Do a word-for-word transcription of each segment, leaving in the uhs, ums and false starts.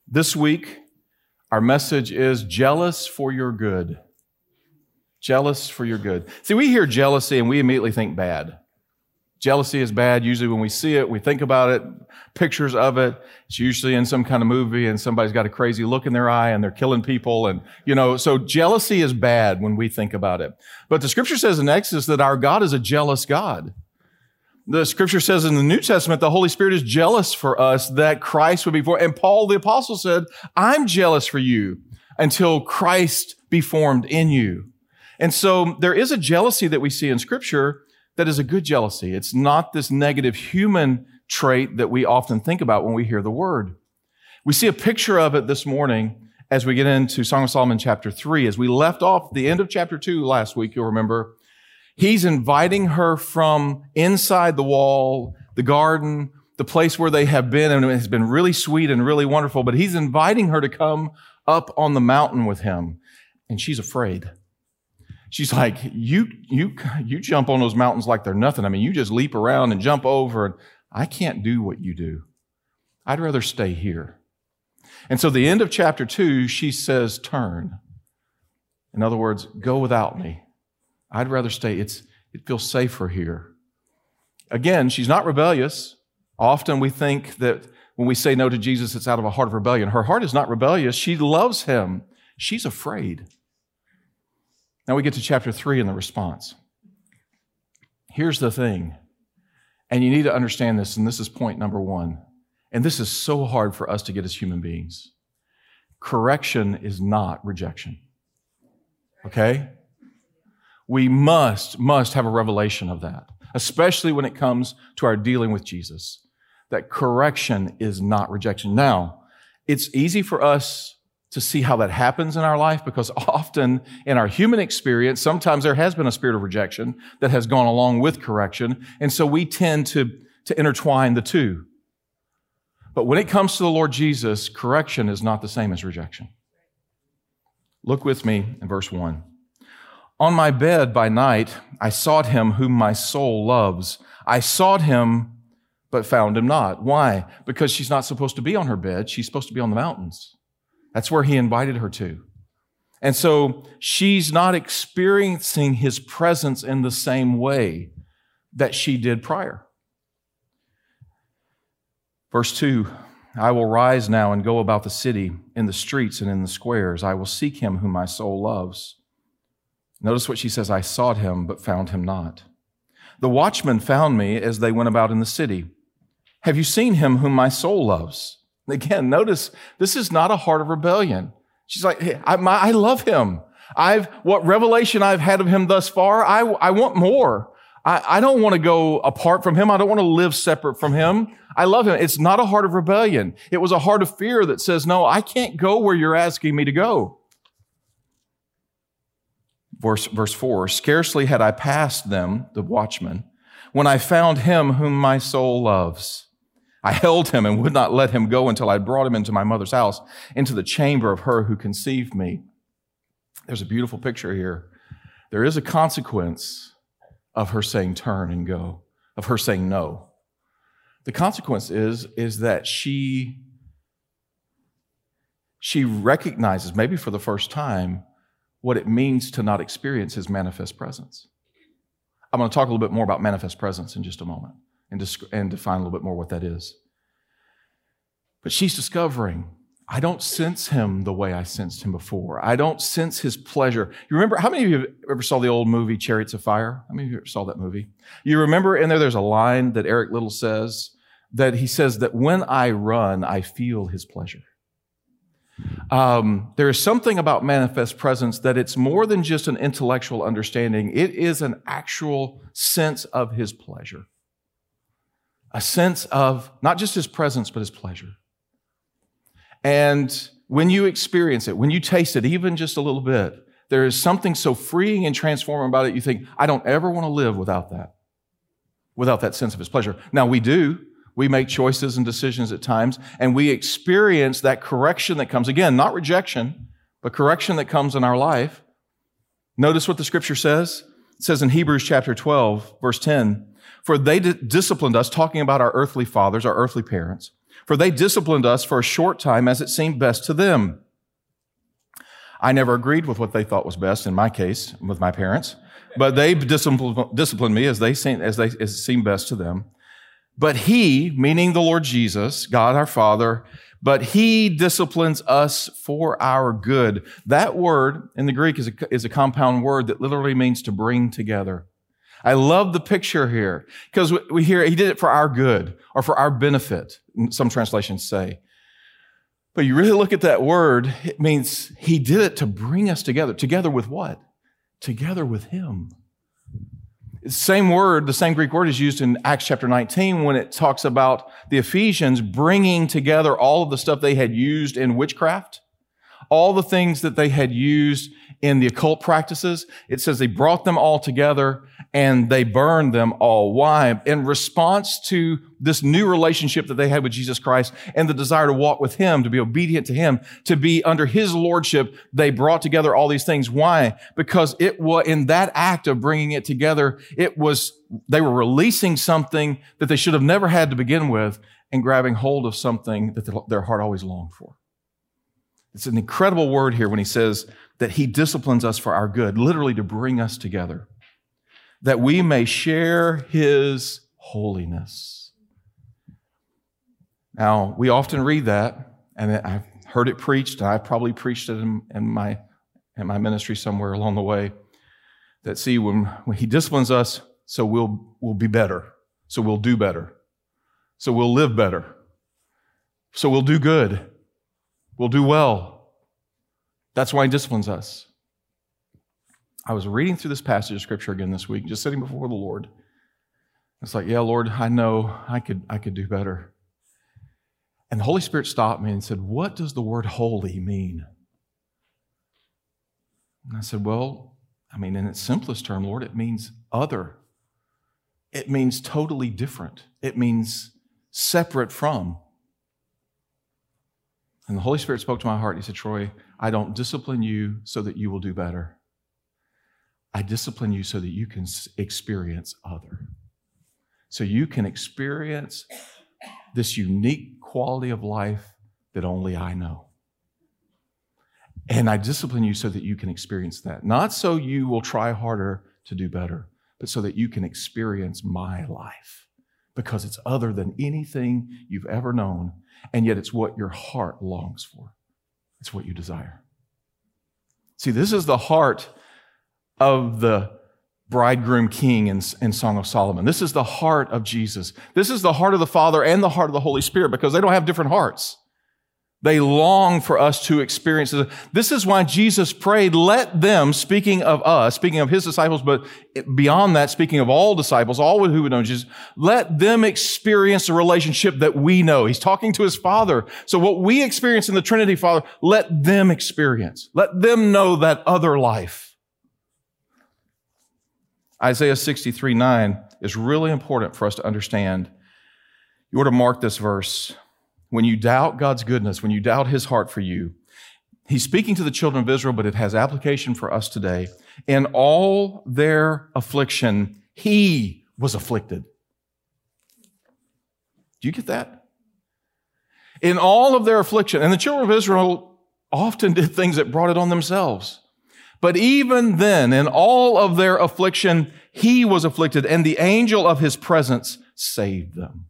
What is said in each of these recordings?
This week, our message is jealous for your good. Jealous for your good. See, we hear jealousy and we immediately think bad. Jealousy is bad. Usually when we see it, we think about it, pictures of it. It's usually in some kind of movie and somebody's got a crazy look in their eye and they're killing people. And, you know, so jealousy is bad when we think about it. But the scripture says in Exodus that our God is a jealous God. The scripture says in the New Testament, the Holy Spirit is jealous for us that Christ would be formed. And Paul the apostle said, I'm jealous for you until Christ be formed in you. And so there is a jealousy that we see in scripture that is a good jealousy. It's not this negative human trait that we often think about when we hear the word. We see a picture of it this morning as we get into Song of Solomon chapter three. As we left off the end of chapter two last week, you'll remember, he's inviting her from inside the wall, the garden, the place where they have been, and it's been really sweet and really wonderful, but he's inviting her to come up on the mountain with him, and she's afraid. She's like, you, you, you jump on those mountains like they're nothing. I mean, you just leap around and jump over, and I can't do what you do. I'd rather stay here. And so the end of chapter two, she says, turn. In other words, go without me. I'd rather stay. It's, it feels safer here. Again, she's not rebellious. Often we think that when we say no to Jesus, it's out of a heart of rebellion. Her heart is not rebellious. She loves him. She's afraid. Now we get to chapter three and the response. Here's the thing, and you need to understand this, and this is point number one, and this is so hard for us to get as human beings. Correction is not rejection. Okay? We must, must have a revelation of that, especially when it comes to our dealing with Jesus, that correction is not rejection. Now, it's easy for us to see how that happens in our life because often in our human experience, sometimes there has been a spirit of rejection that has gone along with correction, and so we tend to, to intertwine the two. But when it comes to the Lord Jesus, correction is not the same as rejection. Look with me in verse one. On my bed by night, I sought him whom my soul loves. I sought him, but found him not. Why? Because she's not supposed to be on her bed. She's supposed to be on the mountains. That's where he invited her to. And so she's not experiencing his presence in the same way that she did prior. Verse two, I will rise now and go about the city, in the streets and in the squares. I will seek him whom my soul loves. Notice what she says, I sought him, but found him not. The watchmen found me as they went about in the city. Have you seen him whom my soul loves? Again, notice this is not a heart of rebellion. She's like, hey, I, my, I love him. I've what revelation I've had of him thus far. I, I want more. I, I don't want to go apart from him. I don't want to live separate from him. I love him. It's not a heart of rebellion. It was a heart of fear that says, no, I can't go where you're asking me to go. Verse, verse four, scarcely had I passed them, the watchmen, when I found him whom my soul loves. I held him and would not let him go until I brought him into my mother's house, into the chamber of her who conceived me. There's a beautiful picture here. There is a consequence of her saying turn and go, of her saying no. The consequence is, is that she, she recognizes, maybe for the first time, what it means to not experience his manifest presence. I'm going to talk a little bit more about manifest presence in just a moment and, disc- and define a little bit more what that is. But she's discovering, I don't sense him the way I sensed him before. I don't sense his pleasure. You remember, how many of you ever saw the old movie Chariots of Fire? How many of you ever saw that movie? You remember in there, there's a line that Eric Liddell says, that he says that when I run, I feel his pleasure. Um, there is something about manifest presence that it's more than just an intellectual understanding. It is an actual sense of his pleasure. A sense of not just his presence, but his pleasure. And when you experience it, when you taste it, even just a little bit, there is something so freeing and transforming about it. You think, I don't ever want to live without that, without that sense of his pleasure. Now we do. We make choices and decisions at times, and we experience that correction that comes. Again, not rejection, but correction that comes in our life. Notice what the scripture says. It says in Hebrews chapter twelve, verse ten, for they d- disciplined us, talking about our earthly fathers, our earthly parents, for they disciplined us for a short time as it seemed best to them. I never agreed with what they thought was best in my case with my parents, but they disciplined, disciplined me as they seemed, as they as it seemed best to them. But he, meaning the Lord Jesus, God our Father, but he disciplines us for our good. That word in the Greek is a, is a compound word that literally means to bring together. I love the picture here because we hear he did it for our good or for our benefit, some translations say. But you really look at that word, it means he did it to bring us together. Together with what? Together with him. The same word, the same Greek word is used in Acts chapter nineteen when it talks about the Ephesians bringing together all of the stuff they had used in witchcraft, all the things that they had used in the occult practices. It says they brought them all together and they burned them all. Why? In response to this new relationship that they had with Jesus Christ and the desire to walk with him, to be obedient to him, to be under his lordship, they brought together all these things. Why? Because it was in that act of bringing it together, it was, they were releasing something that they should have never had to begin with and grabbing hold of something that their heart always longed for. It's an incredible word here when he says that he disciplines us for our good, literally to bring us together, that we may share his holiness. Now, we often read that, and I've heard it preached, and I've probably preached it in, in, my, in my ministry somewhere along the way, that see, when, when he disciplines us, so we'll, we'll be better, so we'll do better, so we'll live better, so we'll do good, we'll do well. That's why he disciplines us. I was reading through this passage of Scripture again this week, just sitting before the Lord. It's like, yeah, Lord, I know I could, I could do better. And the Holy Spirit stopped me and said, what does the word holy mean? And I said, well, I mean, in its simplest term, Lord, it means other. It means totally different. It means separate from. And the Holy Spirit spoke to my heart. He said, Troy, I don't discipline you so that you will do better. I discipline you so that you can experience other. So you can experience this unique quality of life that only I know. And I discipline you so that you can experience that. Not so you will try harder to do better, but so that you can experience my life. Because it's other than anything you've ever known, and yet it's what your heart longs for. It's what you desire. See, this is the heart of the bridegroom king in, in Song of Solomon. This is the heart of Jesus. This is the heart of the Father and the heart of the Holy Spirit, because they don't have different hearts. They long for us to experience it. This is why Jesus prayed, let them, speaking of us, speaking of his disciples, but beyond that, speaking of all disciples, all who would know Jesus, let them experience the relationship that we know. He's talking to his Father. So what we experience in the Trinity, Father, let them experience. Let them know that other life. Isaiah sixty-three nine is really important for us to understand. You ought to mark this verse. When you doubt God's goodness, when you doubt his heart for you, he's speaking to the children of Israel, but it has application for us today. In all their affliction, he was afflicted. Do you get that? In all of their affliction, and the children of Israel often did things that brought it on themselves. But even then, in all of their affliction, he was afflicted, and the angel of his presence saved them.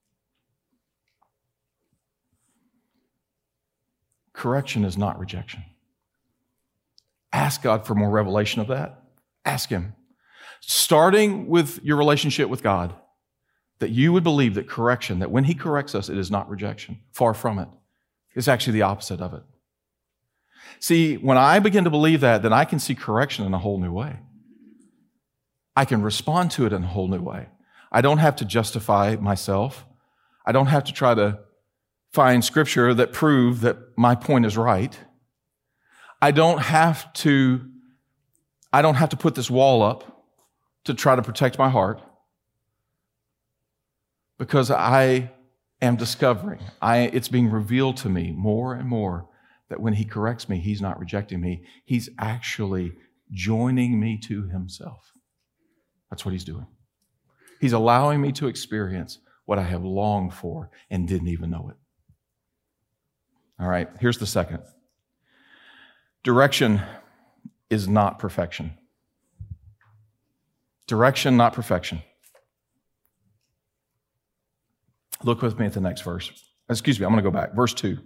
Correction is not rejection. Ask God for more revelation of that. Ask him. Starting with your relationship with God, that you would believe that correction, that when he corrects us, it is not rejection. Far from it. It's actually the opposite of it. See, when I begin to believe that, then I can see correction in a whole new way. I can respond to it in a whole new way. I don't have to justify myself. I don't have to try to find scripture that prove that my point is right. I don't have to, I don't have to put this wall up to try to protect my heart, because I am discovering, I, it's being revealed to me more and more that when he corrects me, he's not rejecting me. He's actually joining me to himself. That's what he's doing. He's allowing me to experience what I have longed for and didn't even know it. All right, here's the second. Direction is not perfection. Direction, not perfection. Look with me at the next verse. Excuse me, I'm going to go back. Verse two.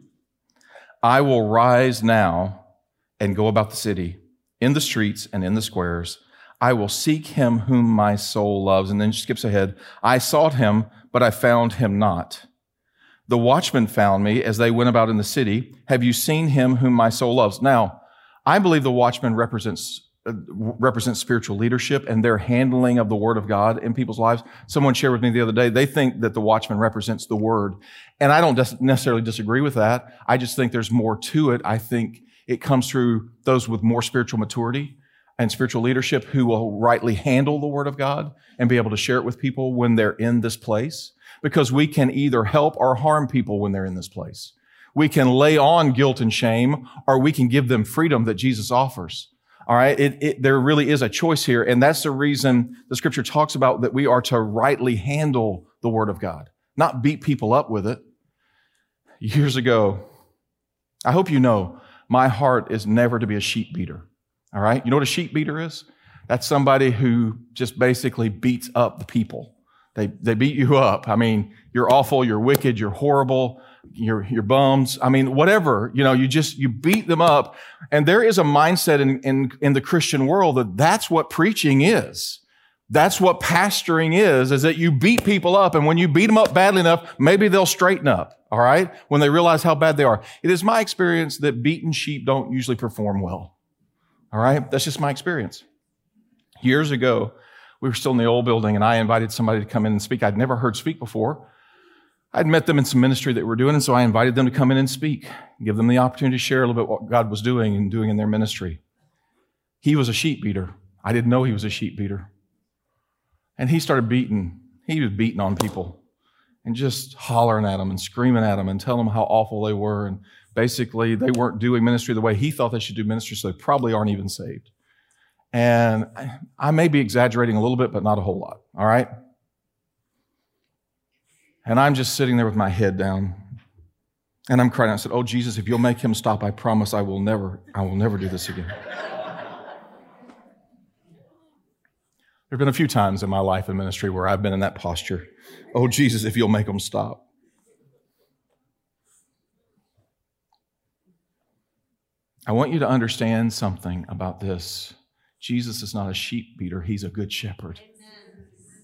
I will rise now and go about the city, in the streets and in the squares. I will seek him whom my soul loves. And then she skips ahead. I sought him, but I found him not. The watchmen found me as they went about in the city. Have you seen him whom my soul loves? Now, I believe the watchman represents uh, represents spiritual leadership and their handling of the word of God in people's lives. Someone shared with me the other day, they think that the watchman represents the word. And I don't necessarily disagree with that. I just think there's more to it. I think it comes through those with more spiritual maturity and spiritual leadership who will rightly handle the word of God and be able to share it with people when they're in this place. Because we can either help or harm people when they're in this place. We can lay on guilt and shame, or we can give them freedom that Jesus offers. All right. It, it, there really is a choice here. And that's the reason the scripture talks about that we are to rightly handle the word of God, not beat people up with it. Years ago, I hope you know, my heart is never to be a sheep beater. All right. You know what a sheep beater is? That's somebody who just basically beats up the people. They, they beat you up. I mean, you're awful, you're wicked, you're horrible, you're, you're bums. I mean, whatever, you know, you just, you beat them up. And there is a mindset in, in, in the Christian world that that's what preaching is. That's what pastoring is, is that you beat people up. And when you beat them up badly enough, maybe they'll straighten up. All right. When they realize how bad they are. It is my experience that beaten sheep don't usually perform well. All right. That's just my experience. Years ago, we were still in the old building, and I invited somebody to come in and speak. I'd never heard speak before. I'd met them in some ministry that we're doing, and so I invited them to come in and speak, give them the opportunity to share a little bit what God was doing and doing in their ministry. He was a sheep beater. I didn't know he was a sheep beater. And he started beating. He was beating on people and just hollering at them and screaming at them and telling them how awful they were. And basically, they weren't doing ministry the way he thought they should do ministry, so they probably aren't even saved. And I may be exaggerating a little bit, but not a whole lot, all right? And I'm just sitting there with my head down, and I'm crying. I said, oh, Jesus, if you'll make him stop, I promise I will never, I will never do this again. There have been a few times in my life in ministry where I've been in that posture. Oh, Jesus, if you'll make him stop. I want you to understand something about this. Jesus is not a sheep beater. He's a good shepherd. Amen.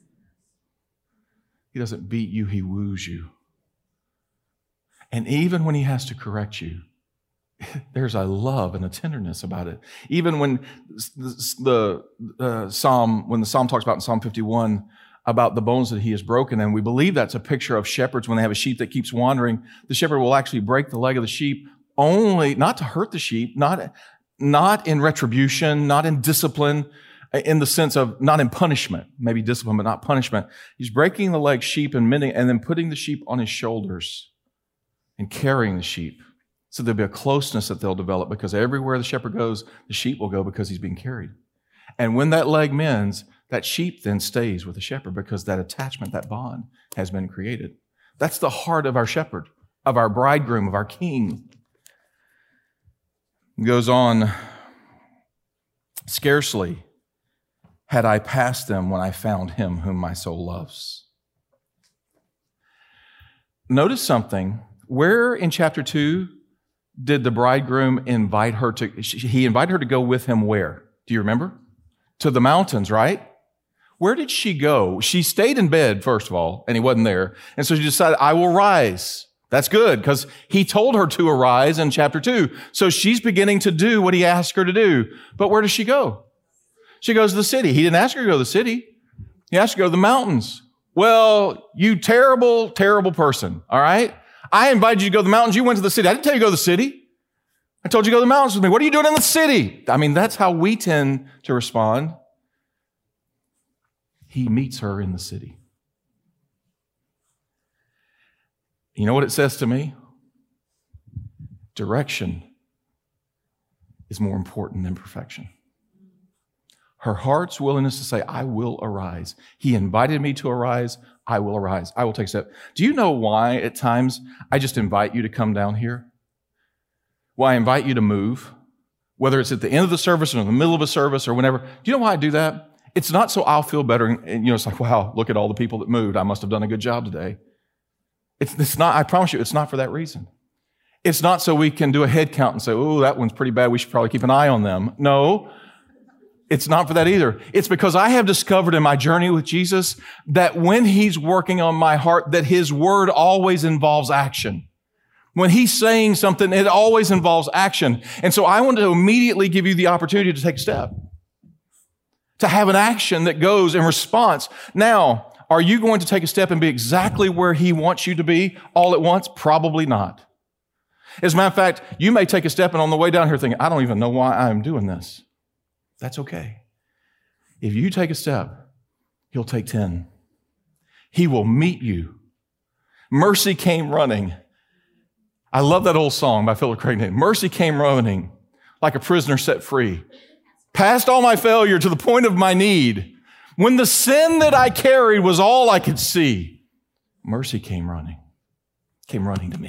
He doesn't beat you. He woos you. And even when he has to correct you, there's a love and a tenderness about it. Even when the, the uh, Psalm, when the Psalm talks about in Psalm fifty-one about the bones that he has broken, and we believe that's a picture of shepherds when they have a sheep that keeps wandering, the shepherd will actually break the leg of the sheep only, not to hurt the sheep, not Not in retribution, not in discipline, in the sense of not in punishment, maybe discipline, but not punishment. He's breaking the leg sheep and mending, and then putting the sheep on his shoulders and carrying the sheep. So there'll be a closeness that they'll develop because everywhere the shepherd goes, the sheep will go because he's being carried. And when that leg mends, that sheep then stays with the shepherd because that attachment, that bond has been created. That's the heart of our shepherd, of our bridegroom, of our king. It goes on, scarcely had I passed them when I found him whom my soul loves. Notice something. Where in chapter two did the bridegroom invite her to, he invited her to go with him where? Do you remember? To the mountains, right? Where did she go? She stayed in bed, first of all, and he wasn't there. And so she decided, I will rise. That's good because he told her to arise in chapter two. So she's beginning to do what he asked her to do. But where does she go? She goes to the city. He didn't ask her to go to the city. He asked her to go to the mountains. Well, you terrible, terrible person. All right. I invited you to go to the mountains. You went to the city. I didn't tell you to go to the city. I told you to go to the mountains with me. What are you doing in the city? I mean, that's how we tend to respond. He meets her in the city. You know what it says to me? Direction is more important than perfection. Her heart's willingness to say, I will arise. He invited me to arise. I will arise. I will take a step. Do you know why at times I just invite you to come down here? why I invite you to move, whether it's at the end of the service or in the middle of a service or whenever. Do you know why I do that? It's not so I'll feel better. And, and you know, it's like, wow, look at all the people that moved. I must have done a good job today. It's, it's not, I promise you, it's not for that reason. It's not so we can do a head count and say, oh, that one's pretty bad. We should probably keep an eye on them. No, it's not for that either. It's because I have discovered in my journey with Jesus that when he's working on my heart, that his word always involves action. When he's saying something, it always involves action. And so I want to immediately give you the opportunity to take a step, to have an action that goes in response. Now, are you going to take a step and be exactly where he wants you to be all at once? Probably not. As a matter of fact, you may take a step and on the way down here thinking, I don't even know why I'm doing this. That's okay. If you take a step, he'll take ten. He will meet you. Mercy came running. I love that old song by Philip Craig. Mercy came running like a prisoner set free. Past all my failure to the point of my need. When the sin that I carried was all I could see, mercy came running, came running to me.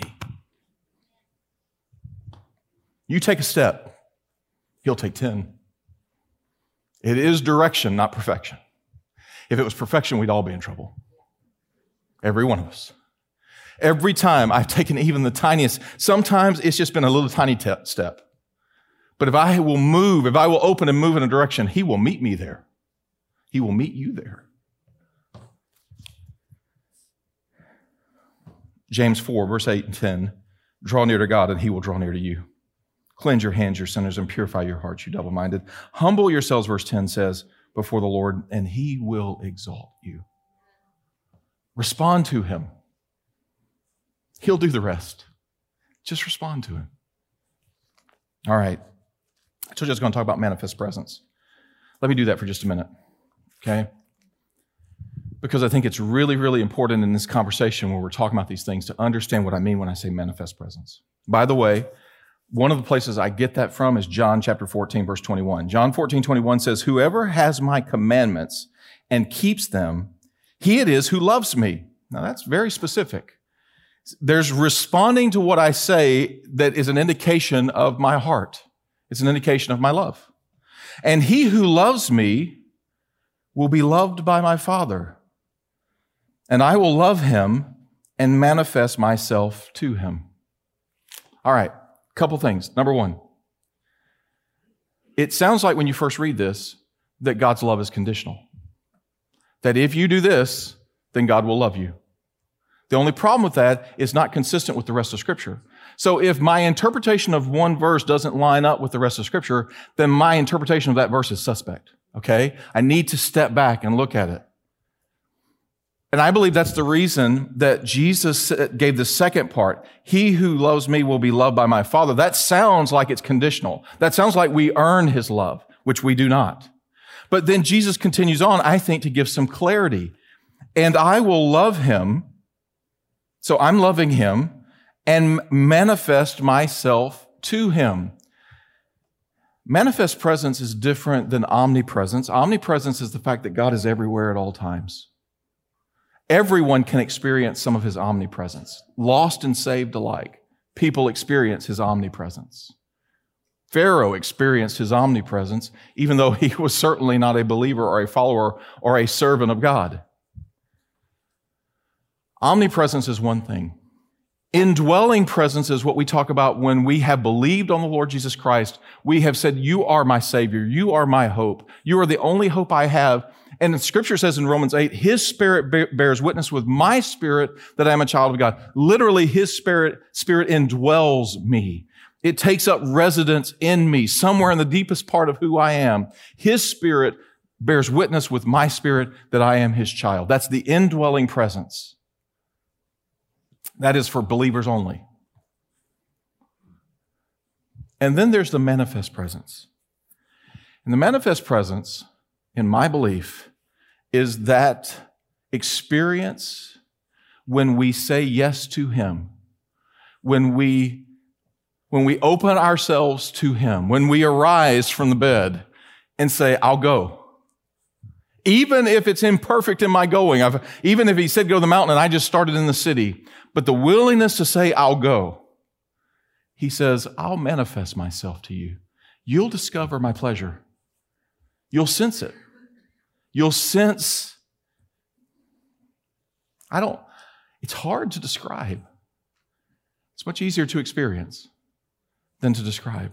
You take a step, he'll take ten. It is direction, not perfection. If it was perfection, we'd all be in trouble. Every one of us. Every time I've taken even the tiniest, sometimes it's just been a little tiny te- step. But if I will move, if I will open and move in a direction, he will meet me there. He will meet you there. James four, verse eight and ten, draw near to God and he will draw near to you. Cleanse your hands, your sinners, and purify your hearts, you double-minded. Humble yourselves, verse ten says, before the Lord, and he will exalt you. Respond to him. He'll do the rest. Just respond to him. All right. I told you I was going to talk about manifest presence. Let me do that for just a minute, okay? Because I think it's really, really important in this conversation where we're talking about these things to understand what I mean when I say manifest presence. By the way, one of the places I get that from is John chapter fourteen, verse twenty-one. John fourteen, twenty-one says, whoever has my commandments and keeps them, he it is who loves me. Now that's very specific. There's responding to what I say that is an indication of my heart. It's an indication of my love. And he who loves me will be loved by my Father. And I will love him and manifest myself to him. All right, a couple things. Number one, it sounds like when you first read this that God's love is conditional. That if you do this, then God will love you. The only problem with that is not consistent with the rest of Scripture. So if my interpretation of one verse doesn't line up with the rest of Scripture, then my interpretation of that verse is suspect, okay? I need to step back and look at it. And I believe that's the reason that Jesus gave the second part, he who loves me will be loved by my Father. That sounds like it's conditional. That sounds like we earn his love, which we do not. But then Jesus continues on, I think, to give some clarity. And I will love him. So I'm loving him and manifest myself to him. Manifest presence is different than omnipresence. Omnipresence is the fact that God is everywhere at all times. Everyone can experience some of his omnipresence. Lost and saved alike, people experience his omnipresence. Pharaoh experienced his omnipresence, even though he was certainly not a believer or a follower or a servant of God. Omnipresence is one thing. Indwelling presence is what we talk about when we have believed on the Lord Jesus Christ. We have said, you are my Savior. You are my hope. You are the only hope I have. And the Scripture says in Romans eight, his Spirit bears witness with my spirit that I am a child of God. Literally, his Spirit, Spirit indwells me. It takes up residence in me, somewhere in the deepest part of who I am. His Spirit bears witness with my spirit that I am his child. That's the indwelling presence. That is for believers only. And then there's the manifest presence. And the manifest presence, in my belief, is that experience when we say yes to him, when we, when we open ourselves to him, when we arise from the bed and say, I'll go. Even if it's imperfect in my going, I've, even if he said go to the mountain and I just started in the city, but the willingness to say, I'll go, He says, I'll manifest myself to you. You'll discover my pleasure. You'll sense it. You'll sense, I don't, it's hard to describe. It's much easier to experience than to describe.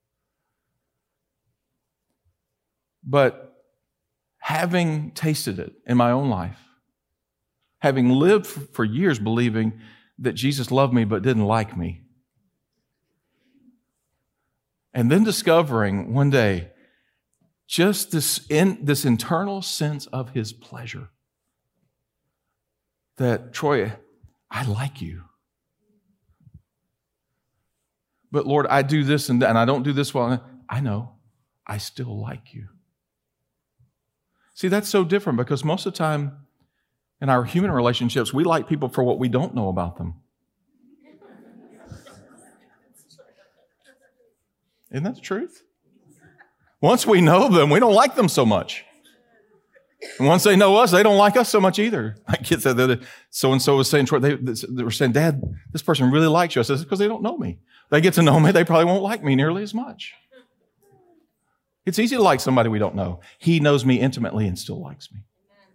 But having tasted it in my own life, having lived for years believing that Jesus loved me but didn't like me, and then discovering one day just this, in, this internal sense of his pleasure that, Troy, I like you. But Lord, I do this and that, and I don't do this well. I know, I still like you. See, that's so different because most of the time in our human relationships, we like people for what we don't know about them. Isn't that the truth? Once we know them, we don't like them so much. And once they know us, they don't like us so much either. My kids said that so-and-so was saying, they, they were saying, Dad, this person really likes you. I said, it's because they don't know me. They get to know me, they probably won't like me nearly as much. It's easy to like somebody we don't know. He knows me intimately and still likes me.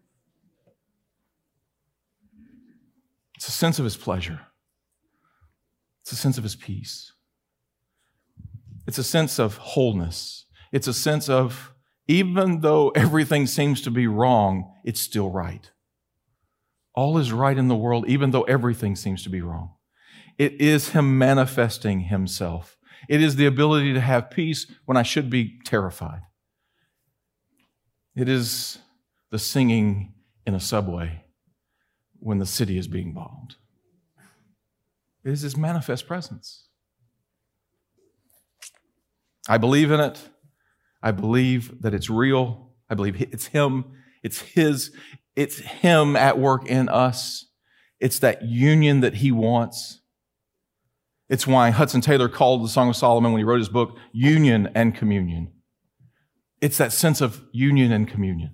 It's a sense of his pleasure. It's a sense of his peace. It's a sense of wholeness. It's a sense of, even though everything seems to be wrong, it's still right. All is right in the world, even though everything seems to be wrong. It is him manifesting himself. It is the ability to have peace when I should be terrified. It is the singing in a subway when the city is being bombed. It is his manifest presence. I believe in it. I believe that it's real. I believe it's him. It's his. It's him at work in us. It's that union that he wants. It's why Hudson Taylor called the Song of Solomon when he wrote his book, Union and Communion. It's that sense of union and communion.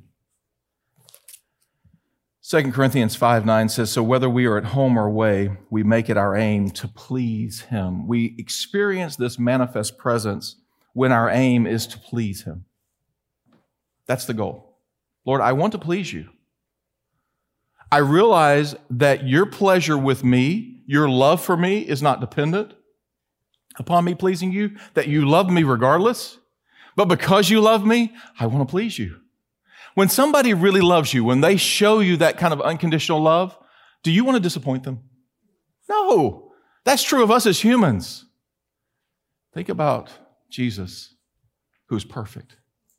Second Corinthians five nine says, so whether we are at home or away, we make it our aim to please him. We experience this manifest presence when our aim is to please him. That's the goal. Lord, I want to please you. I realize that your pleasure with me, your love for me is not dependent upon me pleasing you, that you love me regardless. But because you love me, I want to please you. When somebody really loves you, when they show you that kind of unconditional love, do you want to disappoint them? No. That's true of us as humans. Think about Jesus, who's perfect.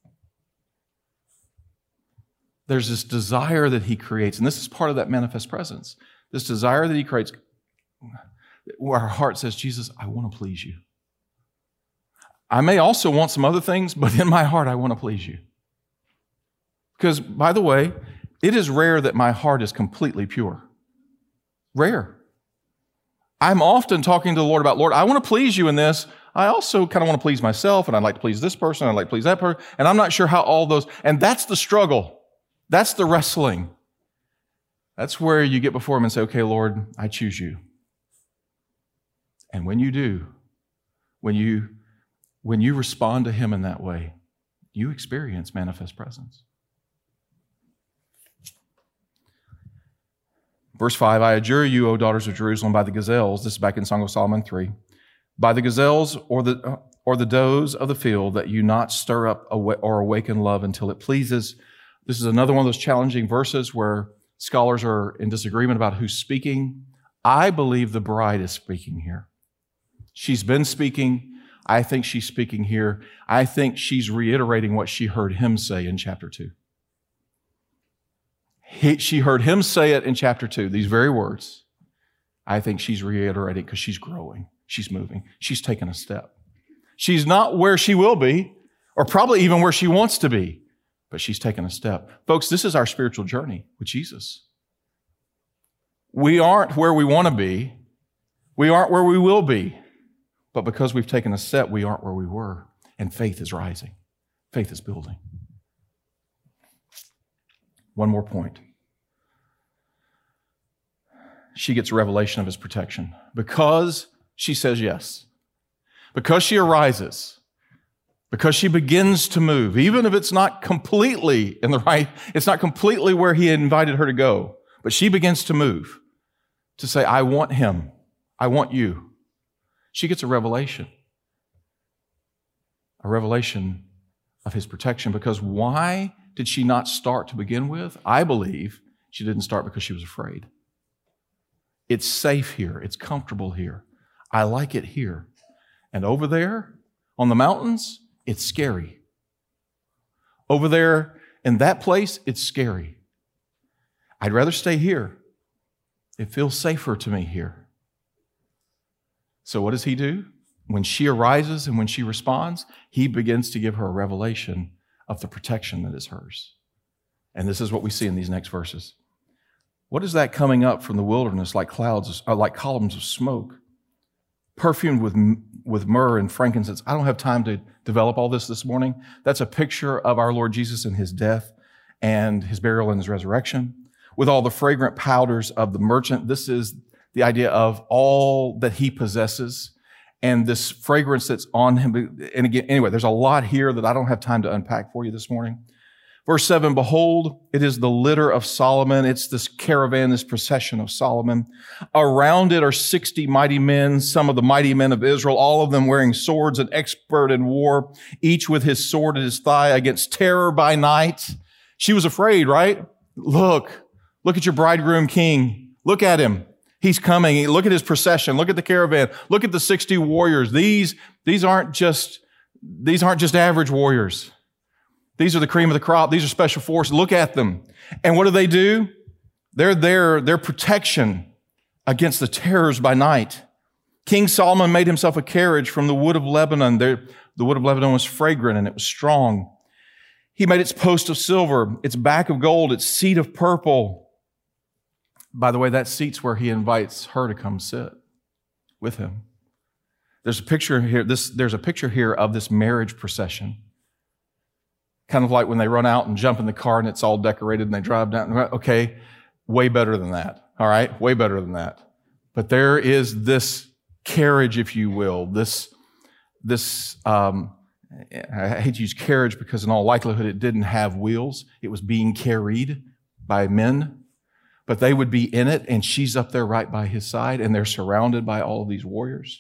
There's this desire that he creates, and this is part of that manifest presence. This desire that he creates, where our heart says, Jesus, I want to please you. I may also want some other things, but in my heart, I want to please you. Because, by the way, it is rare that my heart is completely pure. Rare. I'm often talking to the Lord about, Lord, I want to please you in this. I also kind of want to please myself, and I'd like to please this person, I'd like to please that person, and I'm not sure how all those, and that's the struggle. That's the wrestling. That's where you get before him and say, okay, Lord, I choose you. And when you do, when you, when you respond to him in that way, you experience manifest presence. Verse five, I adjure you, O daughters of Jerusalem, by the gazelles, this is back in Song of Solomon three, by the gazelles or the, or the does of the field, that you not stir up or awaken love until it pleases. This is another one of those challenging verses where scholars are in disagreement about who's speaking. I believe the bride is speaking here. She's been speaking. I think she's speaking here. I think she's reiterating what she heard him say in chapter two. He, she heard him say it in chapter two, these very words. I think she's reiterating because she's growing. She's moving. She's taking a step. She's not where she will be, or probably even where she wants to be, but she's taken a step. Folks, this is our spiritual journey with Jesus. We aren't where we want to be. We aren't where we will be. But because we've taken a step, we aren't where we were. And faith is rising. Faith is building. One more point. She gets a revelation of his protection because she says yes. because she arises, because she begins to move, even if it's not completely in the right, it's not completely where he invited her to go, but she begins to move to say, I want him. I want you. She gets a revelation, a revelation of his protection, because why did she not start to begin with? I believe she didn't start because she was afraid. It's safe here. It's comfortable here. I like it here. And over there on the mountains, it's scary. Over there in that place, it's scary. I'd rather stay here. It feels safer to me here. So what does he do? When she arises and when she responds, he begins to give her a revelation of the protection that is hers. And this is what we see in these next verses. What is that coming up from the wilderness like clouds, or like columns of smoke, perfumed with, with myrrh and frankincense? I don't have time to develop all this this morning. That's a picture of our Lord Jesus and his death and his burial and his resurrection. With all the fragrant powders of the merchant, this is the idea of all that he possesses and this fragrance that's on him. And again, anyway, there's a lot here that I don't have time to unpack for you this morning. Verse seven, behold, it is the litter of Solomon. It's this caravan, this procession of Solomon. Around it are sixty mighty men, some of the mighty men of Israel, all of them wearing swords and expert in war, each with his sword at his thigh against terror by night. She was afraid, right? Look, look at your bridegroom king. Look at him. He's coming. Look at his procession. Look at the caravan. Look at the sixty warriors. These, these aren't just, these aren't just average warriors. These are the cream of the crop. These are special forces. Look at them. And what do they do? They're there, their protection against the terrors by night. King Solomon made himself a carriage from the wood of Lebanon. There, the wood of Lebanon was fragrant and it was strong. He made its post of silver, its back of gold, its seat of purple. By the way, that seat's where he invites her to come sit with him. There's a picture here, this, there's a picture here of this marriage procession. Kind of like when they run out and jump in the car and it's all decorated and they drive down. Okay, way better than that. All right, way better than that. But there is this carriage, if you will, this, this, um, I hate to use carriage because in all likelihood it didn't have wheels. It was being carried by men, but they would be in it and she's up there right by his side and they're surrounded by all of these warriors.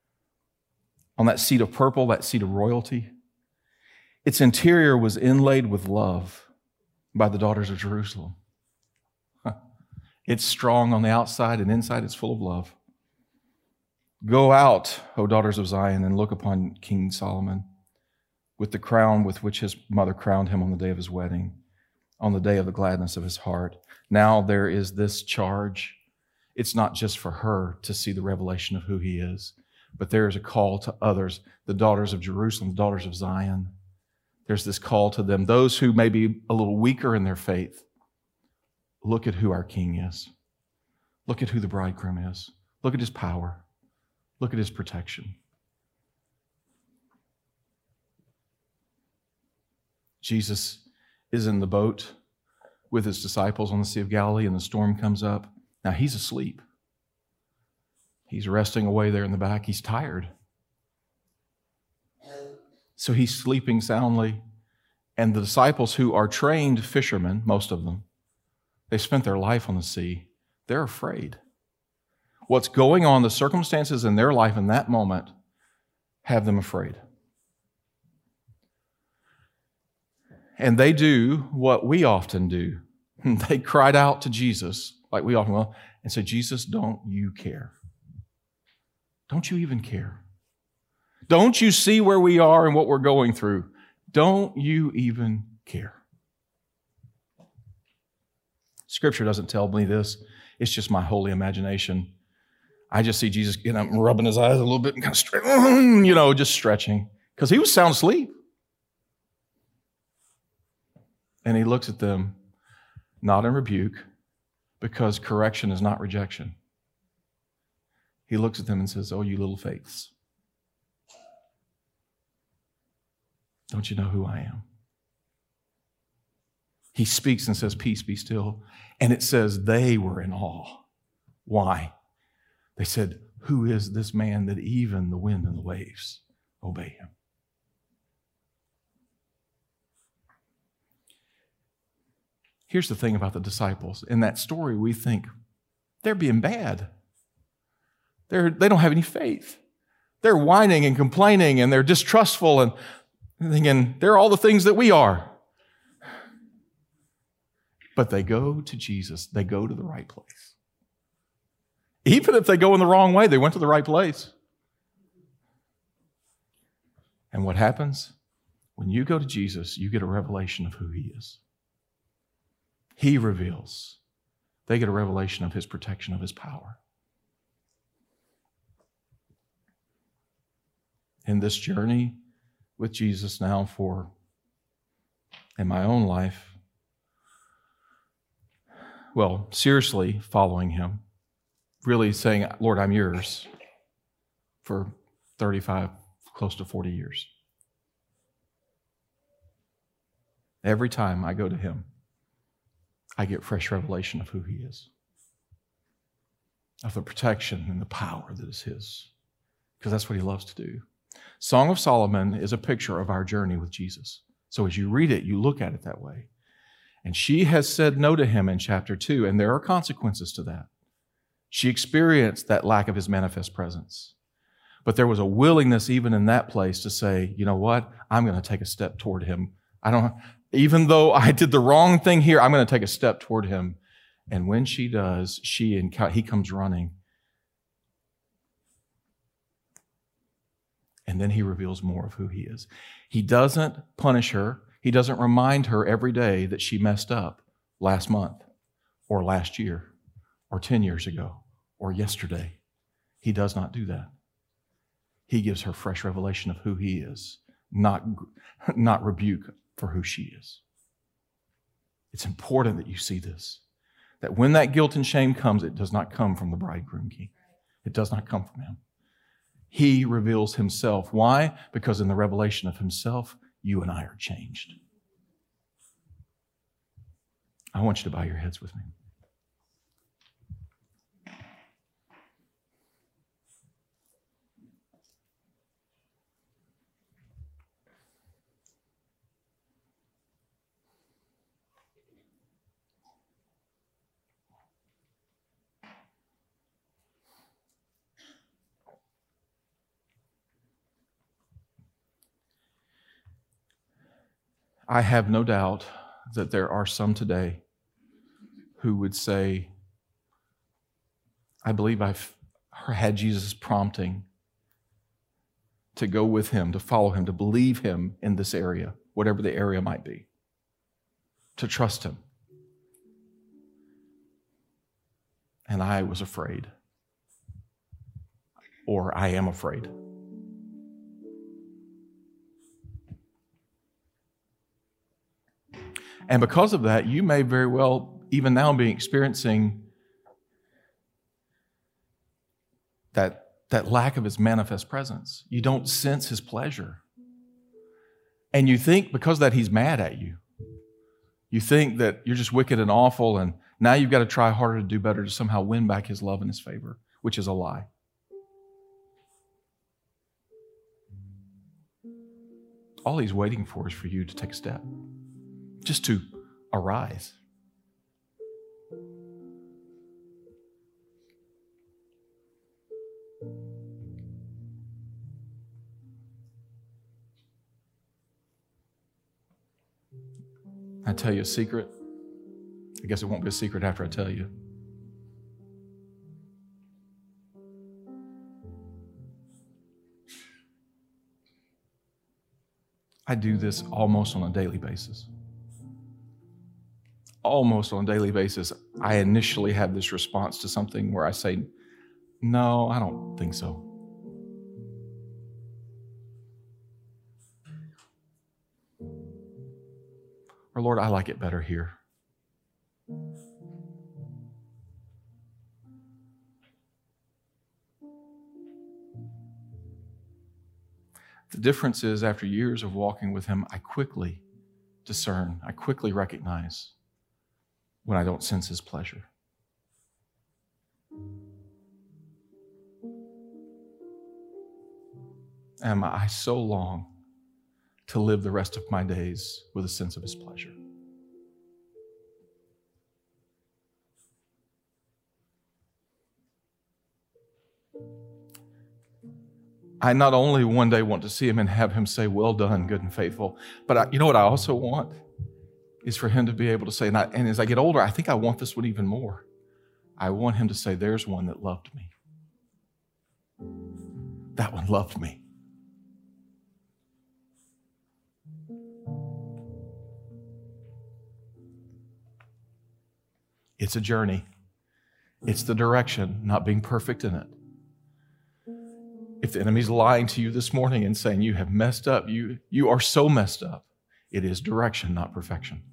On that seat of purple, that seat of royalty. Its interior was inlaid with love by the daughters of Jerusalem. It's strong on the outside and inside it's full of love. Go out, O daughters of Zion, and look upon King Solomon with the crown with which his mother crowned him on the day of his wedding, on the day of the gladness of his heart. Now there is this charge. It's not just for her to see the revelation of who he is, but there is a call to others, the daughters of Jerusalem, the daughters of Zion. There's this call to them, those who may be a little weaker in their faith. Look at who our King is. Look at who the bridegroom is. Look at his power. Look at his protection. Jesus is in the boat with his disciples on the Sea of Galilee and the storm comes up. Now he's asleep. He's resting away there in the back. He's tired. So he's sleeping soundly. And the disciples who are trained fishermen, most of them, they spent their life on the sea. They're afraid. What's going on, the circumstances in their life in that moment have them afraid. And they do what we often do. They cried out to Jesus, like we often will, and said, Jesus, don't you care? Don't you even care? Don't you see where we are and what we're going through? Don't you even care? Scripture doesn't tell me this. It's just my holy imagination. I just see Jesus getting up and rubbing his eyes a little bit and kind of, stretch, you know, just stretching. Because he was sound asleep. And he looks at them, not in rebuke, because correction is not rejection. He looks at them and says, oh, you little faiths. Don't you know who I am? He speaks and says, peace, be still. And it says they were in awe. Why? They said, Who is this man that even the wind and the waves obey him? Here's the thing about the disciples. In that story, we think they're being bad. They're, they don't have any faith. They're whining and complaining, and they're distrustful and thinking they're all the things that we are. But they go to Jesus. They go to the right place. Even if they go in the wrong way, they went to the right place. And what happens? When you go to Jesus, you get a revelation of who he is. He reveals. They get a revelation of his protection, of his power. In this journey with Jesus now for, in my own life, well, seriously following him, really saying, Lord, I'm yours, for thirty-five, close to forty years. Every time I go to him, I get fresh revelation of who he is, of the protection and the power that is his, because that's what he loves to do. Song of Solomon is a picture of our journey with Jesus. So as you read it, you look at it that way. And she has said no to him in chapter two, and there are consequences to that. She experienced that lack of his manifest presence. But there was a willingness even in that place to say, you know what? I'm going to take a step toward him. I don't, even though I did the wrong thing here, I'm going to take a step toward him. And when she does, she and he comes running. And then he reveals more of who he is. He doesn't punish her. He doesn't remind her every day that she messed up last month or last year or ten years ago or yesterday. He does not do that. He gives her fresh revelation of who he is, not, not rebuke for who she is. It's important that you see this, that when that guilt and shame comes, it does not come from the bridegroom king. It does not come from him. He reveals himself. Why? Because in the revelation of himself, you and I are changed. I want you to bow your heads with me. I have no doubt that there are some today who would say, I believe I've had Jesus' prompting to go with him, to follow him, to believe him in this area, whatever the area might be, to trust him. And I was afraid, or I am afraid. And because of that, you may very well, even now, be experiencing that, that lack of his manifest presence. You don't sense his pleasure. And you think because of that he's mad at you. You think that you're just wicked and awful, and now you've got to try harder to do better to somehow win back his love and his favor, which is a lie. All he's waiting for is for you to take a step. Just to arise. I tell you a secret. I guess it won't be a secret after I tell you. I do this almost on a daily basis. Almost on a daily basis, I initially have this response to something where I say, no, I don't think so. Or, Lord, I like it better here. The difference is, after years of walking with him, I quickly discern, I quickly recognize when I don't sense his pleasure. am I so long to live the rest of my days with a sense of his pleasure. I not only one day want to see him and have him say, well done, good and faithful, but I, you know what I also want is for him to be able to say, and, I, and as I get older, I think I want this one even more. I want him to say, there's one that loved me. That one loved me. It's a journey. It's the direction, not being perfect in it. If the enemy's lying to you this morning and saying you have messed up, you, you are so messed up, it is direction, not perfection.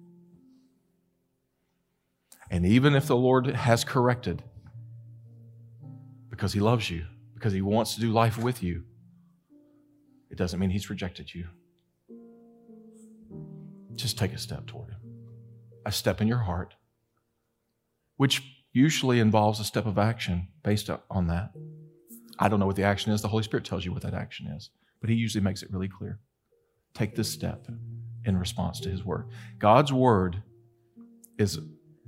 And even if the Lord has corrected, because he loves you, because he wants to do life with you, it doesn't mean he's rejected you. Just take a step toward him. A step in your heart, which usually involves a step of action based on that. I don't know what the action is. The Holy Spirit tells you what that action is, but he usually makes it really clear. Take this step in response to his word. God's word is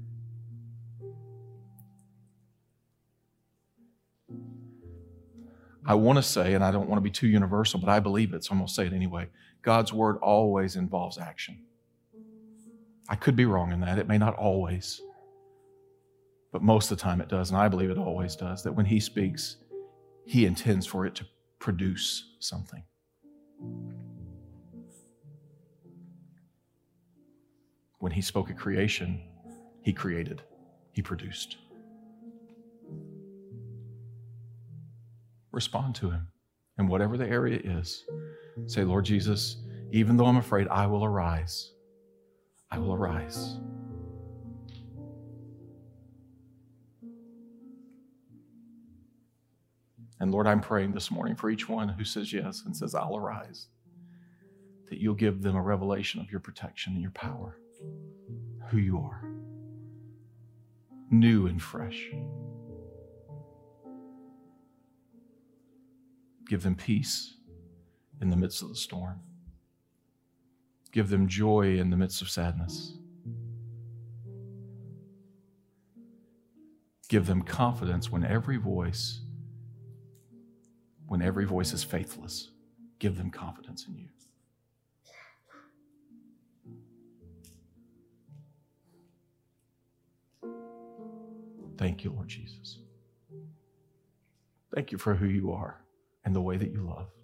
I want to say, and I don't want to be too universal, but I believe it, so I'm going to say it anyway. God's word always involves action. I could be wrong in that. It may not always, but most of the time it does, and I believe it always does, that when he speaks, he intends for it to produce something. When he spoke of creation, he created, he produced. Respond to him. And whatever the area is, say, Lord Jesus, even though I'm afraid, I will arise. I will arise. And Lord, I'm praying this morning for each one who says yes and says, I'll arise, that you'll give them a revelation of your protection and your power, who you are, new and fresh. Give them peace in the midst of the storm. Give them joy in the midst of sadness. Give them confidence when every voice, when every voice is faithless. Give them confidence in you. Thank you, Lord Jesus. Thank you for who you are and the way that you love.